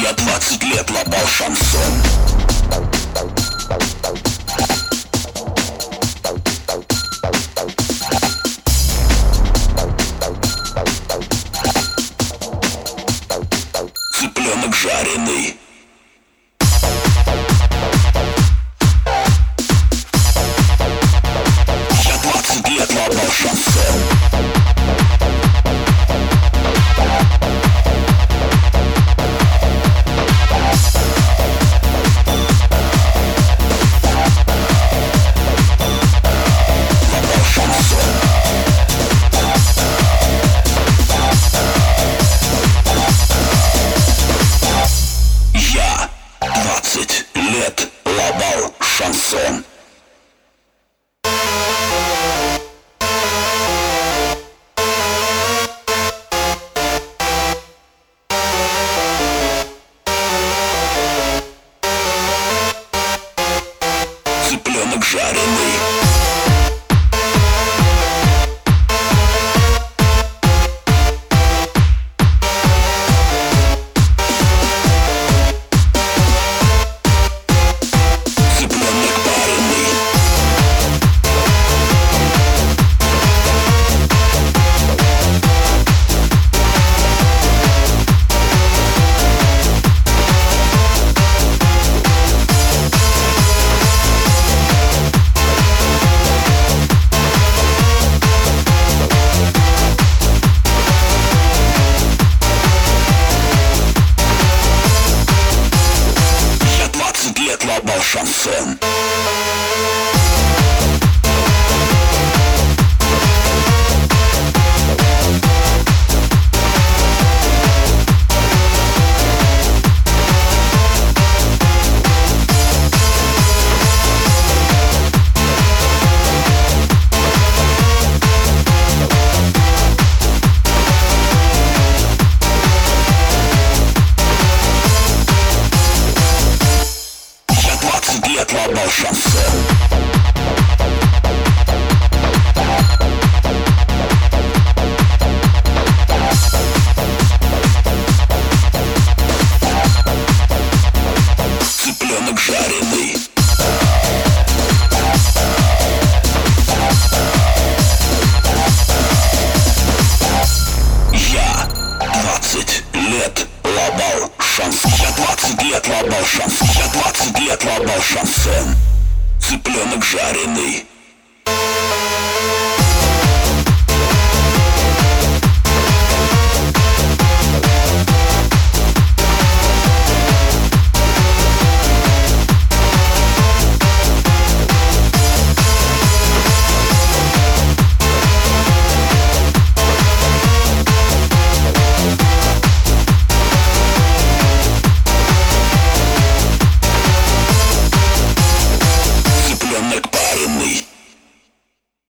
Я 20 лет лобал шансон. Цыпленок жареный. Я 20 лет лобал шансон. Я 20 лет лобал шансон. Цыпленок жареный. Лобал шансон. Лет лобал шансон. Цыпленок жареный. Я 20 лет лобал шансон. Я 20 лет лобал шансон. Я 20 лет лобал шансон. Цыпленок жареный.